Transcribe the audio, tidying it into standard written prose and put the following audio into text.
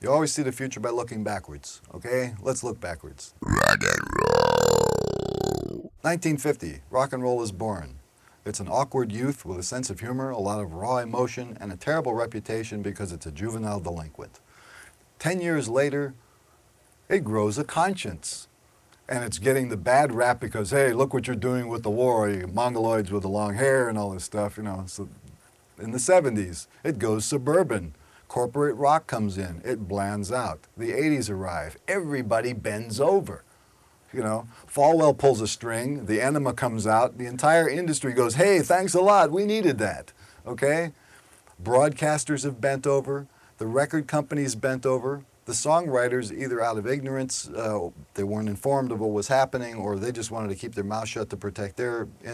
You always see the future by looking backwards, okay? Let's look backwards. 1950, rock and roll is born. It's an awkward youth with a sense of humor, a lot of raw emotion, and a terrible reputation because it's a juvenile delinquent. 10 years later, it grows a conscience. And it's getting the bad rap because, hey, look what you're doing with the war, you mongoloids with the long hair and all this stuff, you know. So in the 70s, it goes suburban. Corporate rock comes in, it blands out. The 80s arrive, everybody bends over. You know, Falwell pulls a string, the Enema comes out, the entire industry goes, hey, thanks a lot, we needed that, okay? Broadcasters have bent over, the record companies bent over, the songwriters, either out of ignorance, they weren't informed of what was happening, or they just wanted to keep their mouth shut to protect their